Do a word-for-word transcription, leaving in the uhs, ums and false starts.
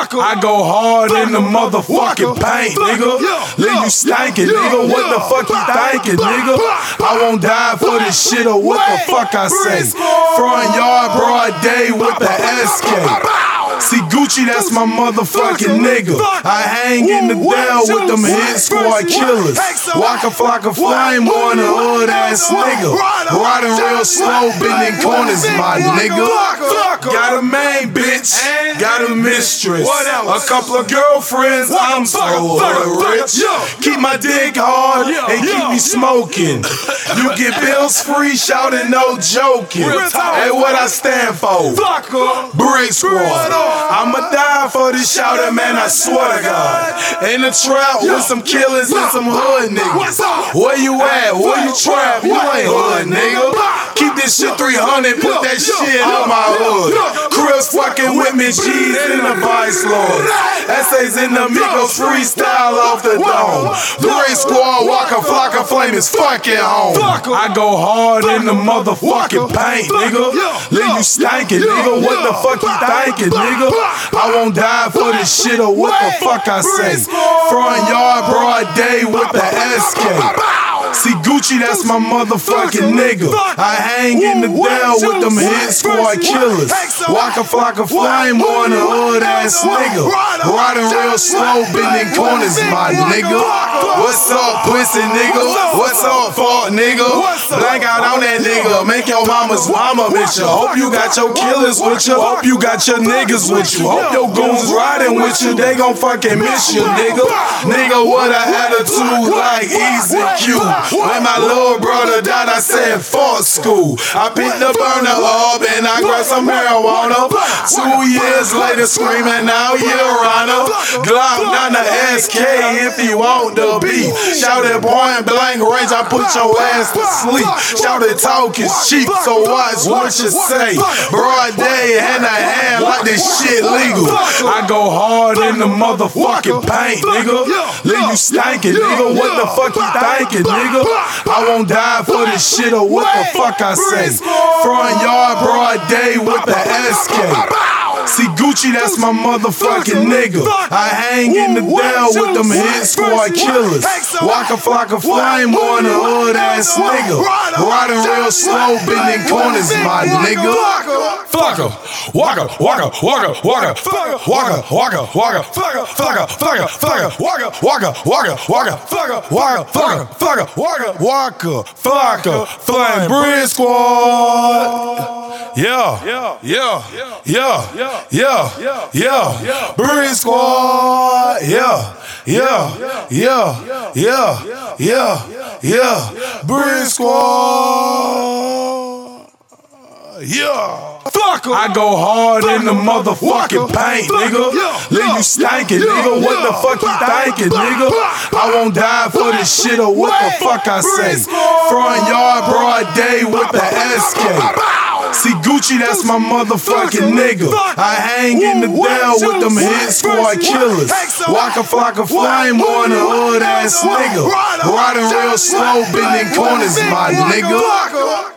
I go hard in the motherfucking paint, nigga. Leave you stankin', nigga. What the fuck you thinkin', nigga? I won't die for this shit or what the fuck I say. Front yard, broad day with the S K. See Gucci, that's my motherfucking nigga. I hang in the Dell with them hit squad killers. Waka flocka flame on a hood ass nigga. Riding real slow, bending corners, my nigga. Got a main bitch, got a mistress, a couple of girlfriends. I'm so hood rich. Keep my dick hard and keep me smoking. You get bills free, shouting no joking. Hey, what I stand for? Brick Squad. I'ma die for this shouter, man, I swear to God. In the trap with some killers and some hood niggas. Where you at? Where you trap? You ain't hood, nigga. Keep this shit three hundred, put that shit on my hood. Crips fucking with me, G's in the Vice Lord. Essays in the Migos, freestyle off the dome. Brick Squad, Waka Flocka Flame is fucking home. I go hard in the motherfucking paint, nigga. Leave you stankin', nigga. What the fuck you thinkin', nigga? I won't die for this shit or what the fuck I say. Front yard, broad day with the S K. See Gucci, that's my motherfucking nigga. I hang in the Dell with them hit squad killers. Waka flocka flame on a hood ass nigga. Riding real slow, bending corners, my nigga. What's up, pussy nigga? What's up, fuck nigga? Blank out on that nigga. Make your mama's mama miss you. Hope you got your killers with you. Hope you got your niggas with you. Hope your goons riding with you. They gon' fucking miss you, nigga. Nigga, what a attitude like Easy Q. When my little brother died, I said, fuck school. I picked the burner up and I grabbed some marijuana. Two years later, screaming out, you're runner. Glock down the S K if you want the beat. Shout it point blank range, I put your ass to sleep. Shout it talk is cheap, so watch what you say. Broad day, hand to hand like this shit legal. I go hard in the motherfucking paint, nigga. Leave you stankin', nigga. What the fuck you thinkin', nigga? I won't die for this shit or what the fuck I say. Front yard, broad day with the S K. See Gucci, that's my motherfucking nigga. I hang in the Dell with them hit squad killers. Waka flocka flame on a hood ass nigga. Riding real slow, bending corners, my nigga. Flocka, waka, waka, waka, waka, waka, waka, waka, waka, flocka, flocka, flocka, flocka, waka, waka, waka, waka, flocka, waka, flocka, flocka, waka, waka, flocka, flame Brick Squad. Yeah, yeah, yeah, yeah, yeah, yeah, Brick Squad. Yeah, yeah, yeah, yeah, yeah, yeah, Brick Squad. Yeah. I go hard in the motherfucking paint, nigga. Leave you stankin', nigga. What the fuck you thinkin', nigga? I won't die for this shit or what the fuck I say. Front yard, broad day with the S K. See Gucci, that's my motherfucking nigga. I hang in the Dell with them hit squad killers. Waka flocka flame on a hood ass nigga. Riding real slow, bending corners, my nigga.